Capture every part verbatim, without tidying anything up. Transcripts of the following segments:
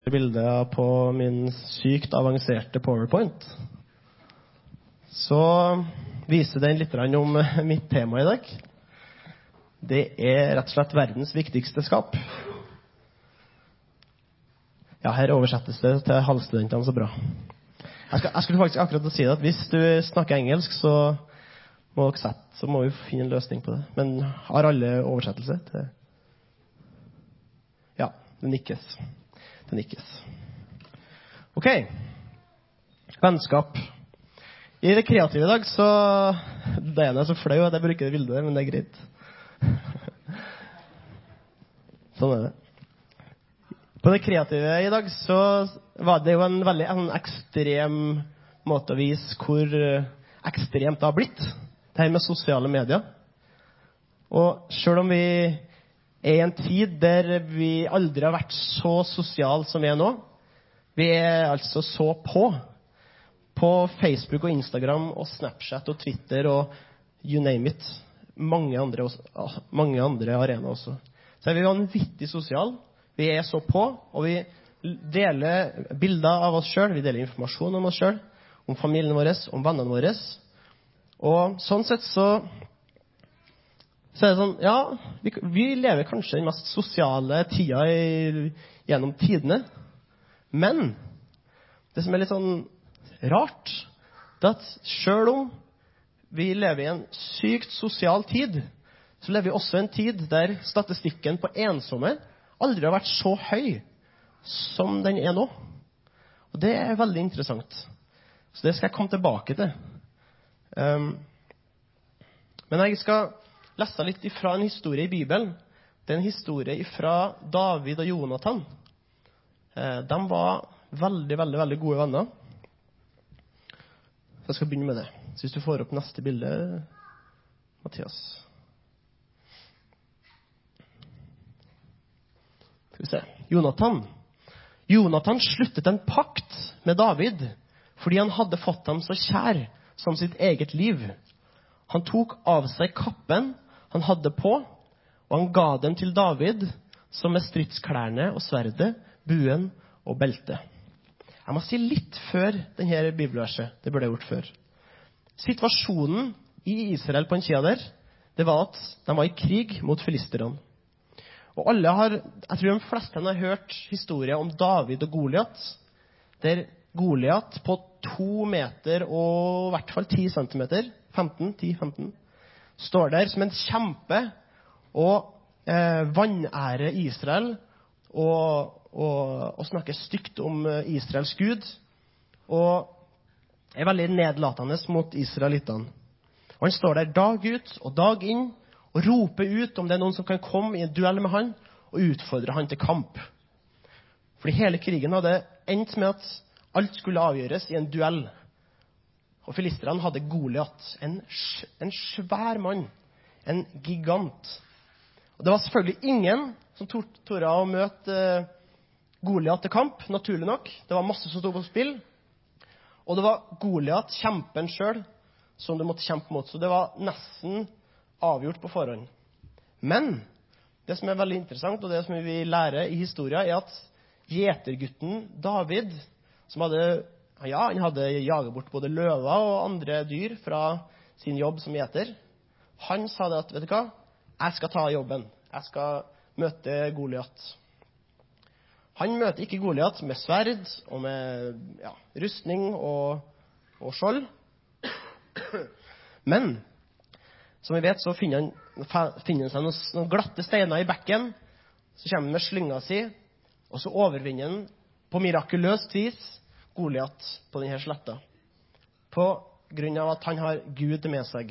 bilder på min sykt avanserte PowerPoint, så viser den litt om mitt tema i dag. Det er rett og slett verdens viktigste skap. Ja, her oversettes det til halvstudentene så bra. Jeg, skal, jeg skulle faktisk akkurat si det, at hvis du snakker engelsk, så må dere sette, så må vi finne en løsning på det. Men har alle oversettelse til? Ja, det nikkes. Det nikkes. Ok. Vennskap. I det kreative i dag, så det ene er så flau at jeg bruker det bildet, men det er greit. Sånn er det. På det kreative i dag, så var det jo en veldig en ekstrem måte å vise hvor ekstremt det har blitt. Det her med sosiale medier. Og selv om vi er i en tid der vi aldri har vært så sosial som vi er nå, vi er altså så på, på Facebook og Instagram og Snapchat og Twitter og you name it, mange andre, også, mange andre arenaer også. Så er vi vanvittig sosial, vi er så på, og vi deler bilder av oss selv, vi deler informasjon om oss selv, om familien vår, om vennene våre. Og sånn sett så Så er det sånn, ja, vi, vi lever kanskje den mest sosiale tida i, gjennom tidene. Men det som er litt sånn rart, det er at selv om vi lever i en sykt sosial tid, så lever vi også i en tid der statistikken på ensomme aldri har vært så høy som den er nå. Og det er veldig interessant. Så det skal jeg komme tilbake til. Um, men jeg skal leste litt ifra en historie i Bibelen. Det er en historie ifra David og Jonathan. De var veldig, veldig, veldig gode venner. Så jeg skal begynne med det. Så hvis du får opp neste bilde, Mathias. Skal vi se. Jonathan. Jonathan sluttet en pakt med David, fordi han hadde fått ham så kjær som sitt eget liv. Han tok av seg kappen han hadde på, og han ga den til David, som med stridsklærne og sverdet, buen og beltet. Jeg må si litt før denne bibelverset, det burde jeg gjort før. Situasjonen i Israel på en tida der, det var at de var i krig mot filisterne. Og alle har, jeg tror de fleste har hørt historier om David og Goliat, der Goliat på to meter og i hvert fall ti centimeter, femten, ti, femten, står der som en kjempe og eh, vanære Israel og, og, og snakker stygt om Israels Gud og er veldig nedlatende mot israelittene. Og han står der dag ut og dag inn og roper ut om det er noen som kan komme i en duell med han og utfordre han til kamp. Fordi hele krigen hadde endt med at alt skulle avgjøres i en duell. Og filisterne hadde Goliat, en, en svær mann, en gigant. Og det var selvfølgelig ingen som torde å møte uh, Goliat til kamp, naturlig nok. Det var masse som stod på spill. Og det var Goliat, kjempen selv, som du måtte kjempe mot. Så det var nesten avgjort på forhånd. Men det som er veldig interessant, og det som vi lærer i historien, er at gjetergutten David, som hadde Ja, han hadde jaget bort både løver og andre dyr fra sin jobb som gjeter. Han sa det at, vet du hva, jeg skal ta jobben. Jeg skal møte Goliat. Han møter ikke Goliat med sverd og med ja, rustning og, og skjold. Men, som vi vet, så finner han, finner han seg noen, noen glatte steiner i bekken. Så kommer han med slynga si, og så overvinner han på mirakuløst vis Goliat på denne sletta, på grunn av at han har Gud med seg.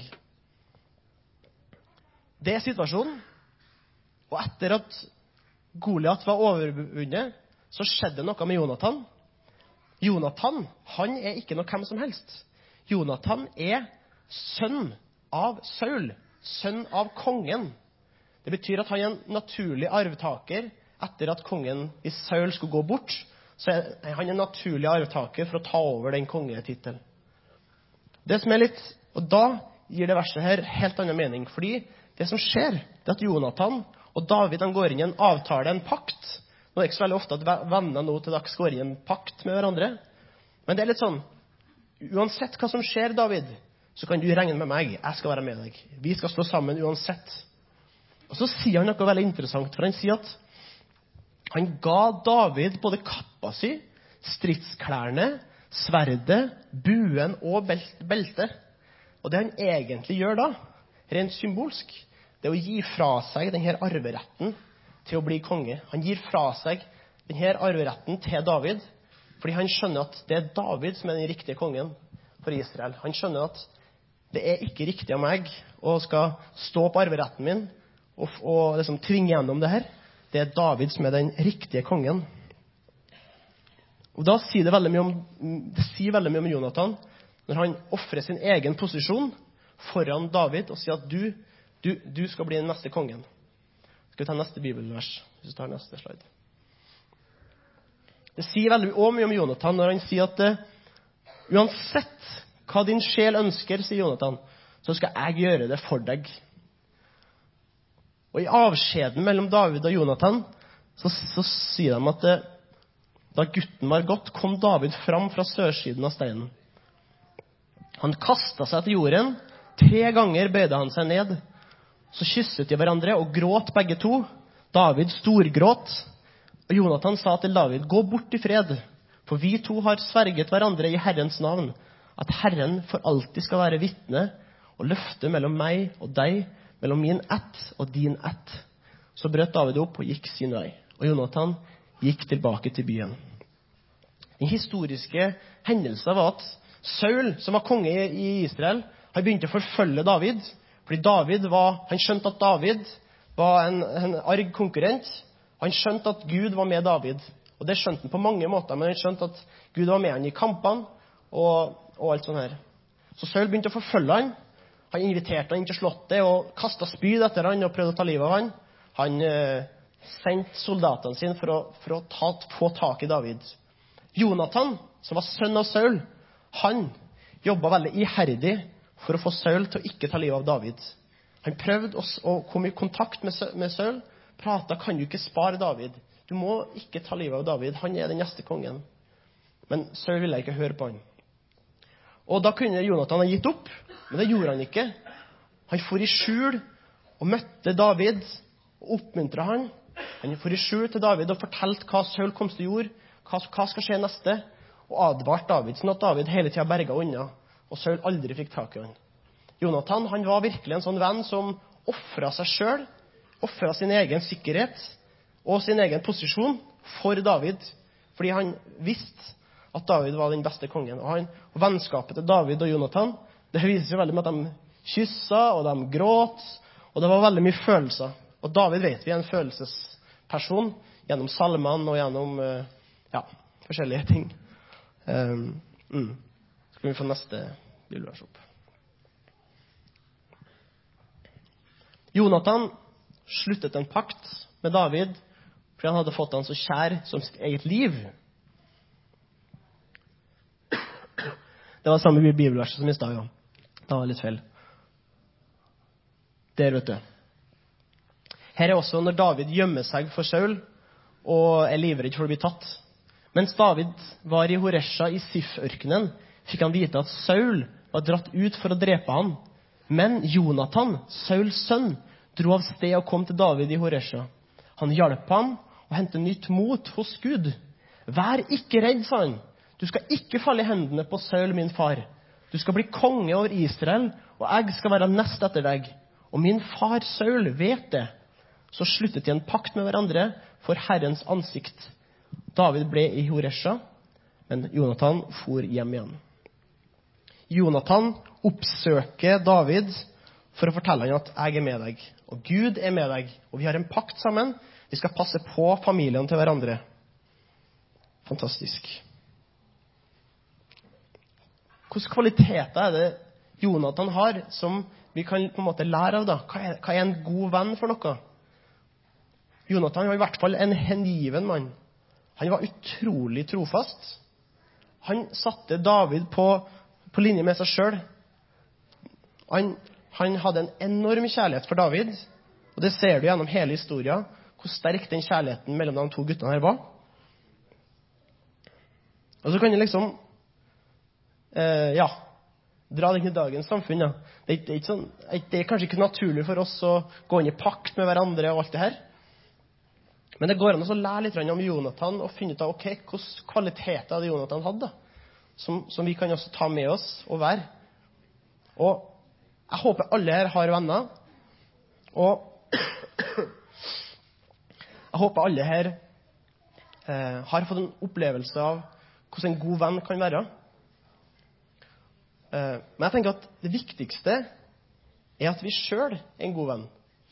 Det er situasjonen. Og etter at Goliat var overvunnet, så skjedde noe med Jonathan. Jonathan, han er ikke noe hvem som helst. Jonathan er sønn av Saul, sønn av kongen. Det betyr at han er en naturlig arvtaker etter at kongen i Saul skulle gå bort, så er han en naturlig arvtaker for å ta over den kongetitelen. Det som er litt, og da gir det verset her helt annen mening, fordi det som skjer, det er at Jonathan og David han går inn i en avtale, en pakt, Nå er det ikke så veldig ofte at venner nå til dags går i en pakt med hverandre. Men det er litt sånn, uansett hva som skjer, David, så kan du regne med meg. Jeg skal være med deg. Vi skal stå sammen uansett. Og så sier han noe veldig interessant, for han sier at han ga David både kappa si, stridsklærne, sverdet, buen og beltet. Og det han egentlig gjør da, rent symbolsk, det er å gi fra seg denne arveretten til å bli konge. Han gir fra seg denne arveretten til David, fordi han skjønner at det er David som er den riktige kongen for Israel. Han skjønner at det er ikke riktig av meg å skal stå på arveretten min og, og liksom tvinge gjennom det her. Det er David som er den riktige kongen. Og da sier det veldig mye om, det sier veldig mye om Jonathan, når han offrer sin egen posisjon foran David og sier at du, du, du skal bli den neste kongen. Skal vi ta neste bibelvers, hvis vi tar neste slide. Det sier veldig mye om Jonathan når han sier at uh, uansett hva din sjel ønsker, sier Jonathan, så skal jeg gjøre det for deg. Og i avskjeden mellom David og Jonathan, så, så sier de at uh, da gutten var gått, kom David fram fra sørsiden av steinen. Han kastet seg til jorden, tre ganger bøyde han seg ned. Så kysset de hverandre og gråt begge to. David storgråt. Og Jonathan sa til David, gå bort i fred, for vi to har sverget hverandre i Herrens navn, at Herren for alltid skal være vitne og løfte mellom meg og deg, mellom min ett og din ett. Så brøt David opp og gikk sin vei. Og Jonathan gikk tilbake til byen. Den historiske hendelsen var at Saul, som var konge i Israel, han begynte å forfølge David, fordi David var, han skjønte at David var en, en arg konkurrent. Han skjønte at Gud var med David, og det skjønte han på mange måter, men han skjønte at Gud var med han i kampene og, og alt sånt her. Så Saul begynte å forfølge han. Han inviterte han inn til slottet og kastet spyd etter han og prøvde å ta livet av han. Han eh, sendte soldatene sine for å, for å ta, få tak i David. Jonathan, som var sønn av Saul, han jobbet veldig iherdig for å få Saul til å ikke ta livet av David. Han prøvde å, å komme i kontakt med, med Saul, pratet, kan du ikke spare David? Du må ikke ta livet av David, han er den neste kongen. Men Saul ville ikke høre på han. Og da kunne Jonathan ha gitt opp, men det gjorde han ikke. Han for i skjul og møtte David og oppmuntret han. Han for i skjul til David og fortalte hva Saul kom til å gjøre, hva, hva skal skje neste, og advart David, sånn at David hele tiden berget unna, og Saul aldri fikk tak i han. Jonathan, han var virkelig en sånn venn som offret seg selv, offret sin egen sikkerhet og sin egen posisjon for David, fordi han visste at David var den beste kongen. Og, han, og vennskapet til David og Jonathan, det viser seg veldig med at de kysset, og de gråt, og det var veldig mye følelser. Og David vet vi er en følelsesperson gjennom salmene og gjennom ja, forskjellige ting. Um, mm. Skal vi få neste bibelvers opp. Jonathan sluttet en pakt med David fordi han hadde fått han så kjær som sitt eget liv. Det var samme bibelverset som i stad, ja. Det var litt feil. Der, vet du. Her er også når David gjemmer seg for Saul og er livredd for å bli tatt. Mens David var i Horesha i Sif-ørkenen, fikk han vite at Saul var dratt ut for å drepe han. Men Jonathan, Sauls sønn, dro av sted og kom til David i Horesha. Han hjalp ham og hentet nytt mot hos Gud. Vær ikke redd, sa han. Du skal ikke falle i hendene på Saul, min far. Du skal bli konge over Israel, og jeg skal være nest etter deg. Og min far Saul vet det. Så sluttet de en pakt med hverandre for Herrens ansikt. David ble i Horesha, men Jonathan for hjem igjen. Jonathan oppsøker David for å fortelle han at jeg er med deg, og Gud er med deg, og vi har en pakt sammen. Vi skal passe på familien til hverandre. Fantastisk. Hvilke kvaliteter er det Jonathan har som vi kan på en måte lære av da? Hva er, hva er en god venn for noe? Jonathan var i hvert fall en hengiven mann. Han var utrolig trofast. Han satte David på, på linje med seg selv. Han, han hadde en enorm kjærlighet for David, og det ser du gjennom hele historien, hvor sterk den kjærligheten mellom de to guttene her var. Og så kan det liksom, eh, ja, dra det inn i dagens samfunn. Ja. Det, er, det, er ikke sånn, det er kanskje ikke naturlig for oss å gå inn i pakt med hverandre og alt det her. Men det går an å lære litt om Jonathan og finne ut av, ok, hvilke kvaliteter hadde Jonathan hadde, som, som vi kan også ta med oss og være. Og jeg håper alle her har venner, og jeg håper alle her eh, har fått en opplevelse av hvordan en god venn kan være. Eh, men jeg tenker at det viktigste er at vi selv er en god venn.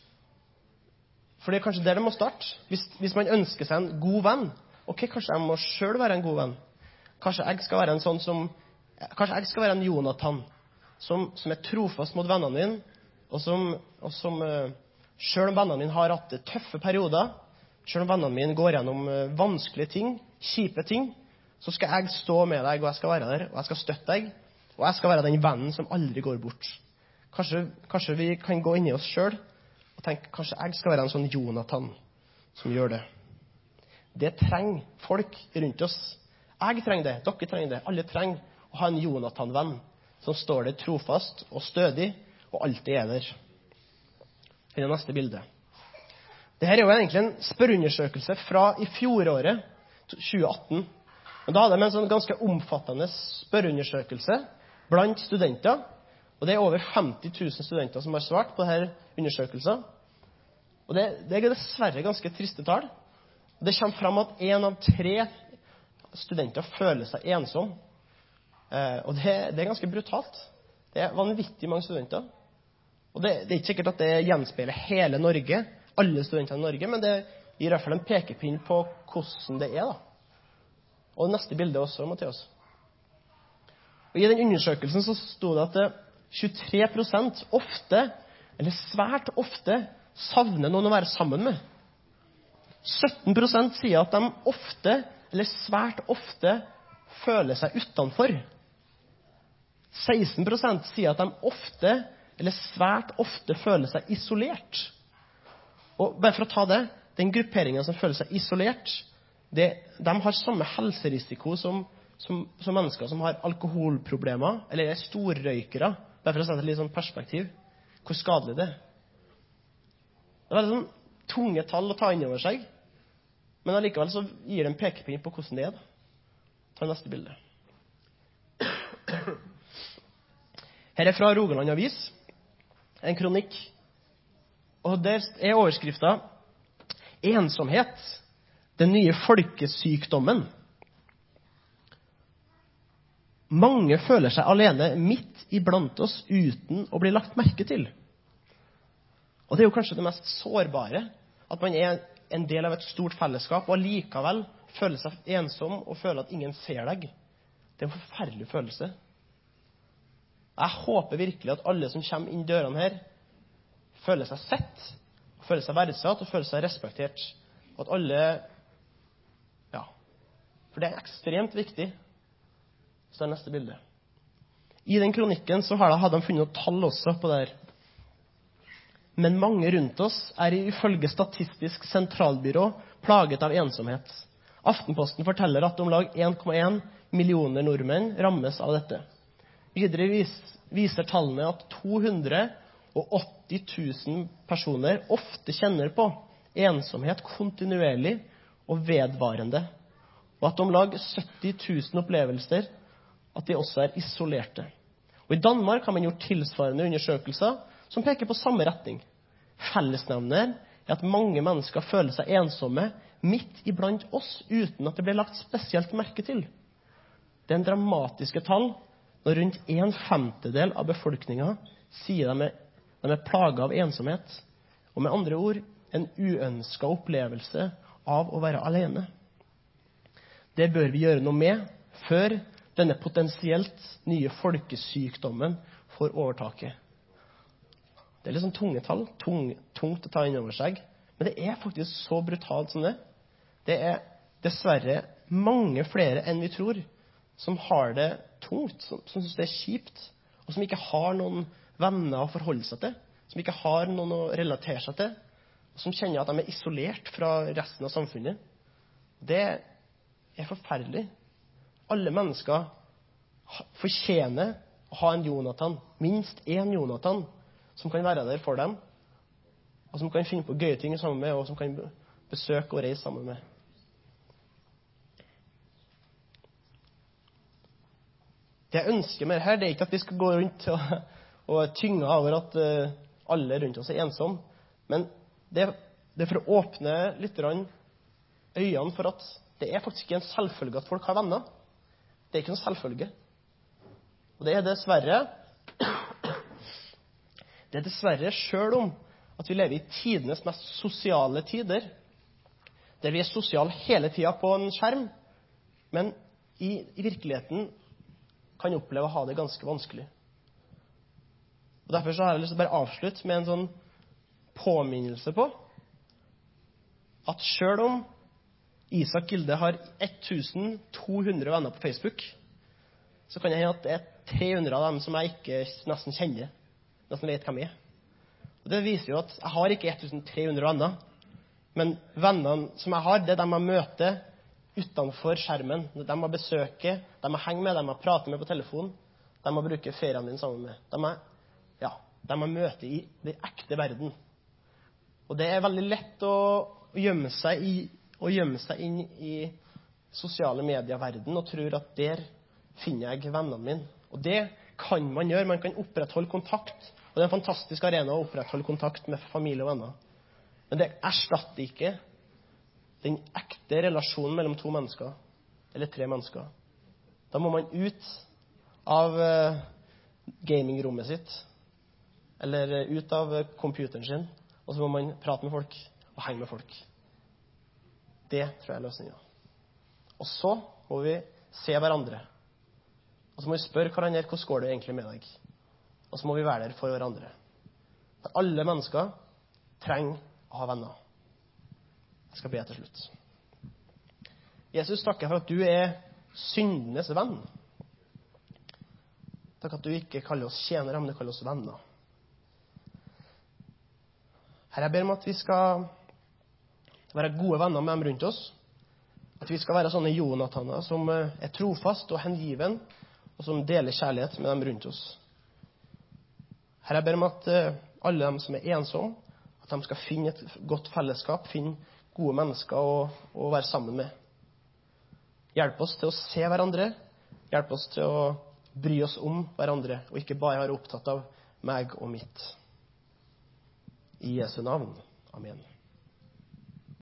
For det er kanskje der det må starte. Hvis, hvis man ønsker seg en god venn, ok, kanskje jeg må selv være en god venn. Kanskje jeg skal være en sånn som, kanskje jeg skal være en Jonathan, som, som er trofast mot vennene mine, og som, og som uh, selv om vennene mine har hatt tøffe perioder, selv om vennene mine går gjennom uh, vanskelige ting, kjipe ting, så skal jeg stå med deg, og jeg skal være der, og jeg skal støtte deg, og jeg skal være den vennen som aldri går bort. Kanskje, kanskje vi kan gå inn i oss selv, og tenke, kanskje jeg skal være en sånn Jonathan som gjør det. Det trenger folk rundt oss. Jeg trenger det, dere trenger det, alle trenger å ha en Jonathan-venn som står der trofast og stødig og alltid er der. I det neste bildet. Dette er jo egentlig en spørreundersøkelse fra i fjoråret, tjue atten. Men da hadde de en sånn ganske omfattende spørreundersøkelse blant studenter, og det er over femti tusen studenter som har svart på denne undersøkelsen. Og det, det er dessverre ganske triste tall. Det kommer fram at en av tre studenter føler seg ensom. Eh, og det, det er ganske brutalt. Det er vanvittig mange studenter. Og det, det er ikke sikkert at det gjenspeiler hele Norge, alle studentene i Norge, men det gir i hvert fall en pekepinn på hvordan det er. Da. Og neste bilde også, Mathias. Og i den undersøkelsen så stod det at det tjuetre prosent ofte, eller svært ofte, savner noen å være sammen med. sytten prosent sier at de ofte, eller svært ofte, føler seg utenfor. seksten prosent sier at de ofte, eller svært ofte, føler seg isolert. Og bare for å ta det, den grupperingen som føler seg isolert, det, de har samme helserisiko som, som, som mennesker som har alkoholproblemer, eller er storrøykere. Bare for å sette et litt sånn perspektiv, hvor skadelig det er. Det er veldig sånn tunge tall å ta inn over seg, men allikevel så gir det en pekepinn på hvordan det er. Ta neste bilde. Her er fra Rogaland Avis, en kronikk, og der er overskriften «Ensomhet, den nye folkesykdommen». Mange føler seg alene midt iblant oss uten å bli lagt merke til. Og det er jo kanskje det mest sårbare, at man er en del av et stort fellesskap, og likevel føler seg ensom og føler at ingen ser deg. Det er en forferdelig følelse. Jeg håper virkelig at alle som kommer inn dørene her, føler seg sett, føler seg verdsatt og føler seg respektert. Og at alle, ja, for det er ekstremt viktig. Så er neste bilde. I den kronikken så har de funnet noen tall også på det her. Men mange rundt oss er ifølge Statistisk sentralbyrå plaget av ensomhet. Aftenposten forteller at om lag en komma en millioner nordmenn rammes av dette. Videre vis, viser tallene at to hundre åtti tusen personer ofte kjenner på ensomhet kontinuerlig og vedvarende. Og at om lag sytti tusen opplevelser at de også er isolerte. Og i Danmark har man gjort tilsvarende undersøkelser som peker på samme retning. Fellesnevner er at mange mennesker føler seg ensomme midt iblant oss uten at det blir lagt spesielt merke til. Det er en dramatiske tall når rundt en femtedel av befolkningen sier de er, de er plaget av ensomhet. Og med andre ord, en uønsket opplevelse av å være alene. Det bør vi gjøre noe med før denne potensielt nye folkesykdommen får overtaket. Det er litt sånn tunge tall, tung, tungt å ta inn over seg, men det er faktisk så brutalt som det. Det er dessverre mange flere enn vi tror som har det tungt, som, som synes det er kjipt, og som ikke har noen venner å forholde seg til, som ikke har noen å relatere seg til, som kjenner at de er isolert fra resten av samfunnet. Det er forferdelig. Alle mennesker fortjener å ha en Jonathan, minst en Jonathan, som kan være der for dem, og som kan finne på gøye ting sammen med, og som kan besøke og reise sammen med. Det jeg ønsker mer her, det er ikke at vi skal gå rundt og, og tynge over at uh, alle rundt oss er ensomme, men det, det er for å åpne litt øynene for at det er faktisk ikke en selvfølge at folk har venner. Det er ikke en selvfølge. Og det er dessverre, det er dessverre selv om at vi lever i tidenes mest sosiale tider, der vi er sosiale hele tiden på en skjerm, men i, i virkeligheten kan oppleve å ha det ganske vanskelig. Og derfor så har jeg lyst til å bare avslutte med en sånn påminnelse på at selv om Isak Gilde har tusen to hundre venner på Facebook, så kan jeg hende at det er tre hundre av dem som jeg ikke nesten kjenner, nesten vet hvem jeg er. Og det viser jo at jeg har ikke tusen tre hundre venner, men vennene som jeg har, det er dem jeg møter utenfor skjermen. Det er dem jeg besøker, dem jeg henger med, dem jeg prater med på telefon, dem jeg bruker feriene mine sammen med. Dem jeg, ja, dem jeg møter i den ekte verden. Og det er veldig lett å gjemme seg, i, å gjemme seg inn i sosiale medieverden og tror at der finner jeg vennene mine. Og det kan man gjøre. Man kan opprettholde kontakt. Og det er en fantastisk arena å opprettholde kontakt med familie og venner. Men det erstatter ikke den ekte relasjonen mellom to mennesker, eller tre mennesker. Da må man ut av uh, gamingrommet sitt, eller uh, ut av uh, computeren sin, og så må man prate med folk, og henge med folk. Det tror jeg er løsningen. Og så må vi se hverandre. Og så må vi spørre hverandre, hvordan går det egentlig med deg? Og så må vi være der for hverandre. For alle mennesker trenger å ha venner. Jeg skal be til slutt. Jesus, takker for at du er syndenes venn. Takk at du ikke kaller oss tjenere, men du kaller oss venner. Herre, jeg ber om at vi skal være gode venner med dem rundt oss. At vi skal være sånne Jonathaner som er trofast og hengiven, og som deler kjærlighet med dem rundt oss. Herre, jeg ber om at alle dem som er ensomme, at de skal finne et godt fellesskap, finne gode mennesker å, å være sammen med. Hjelp oss til å se hverandre, hjelp oss til å bry oss om hverandre, og ikke bare være opptatt av meg og mitt. I Jesu navn. Amen.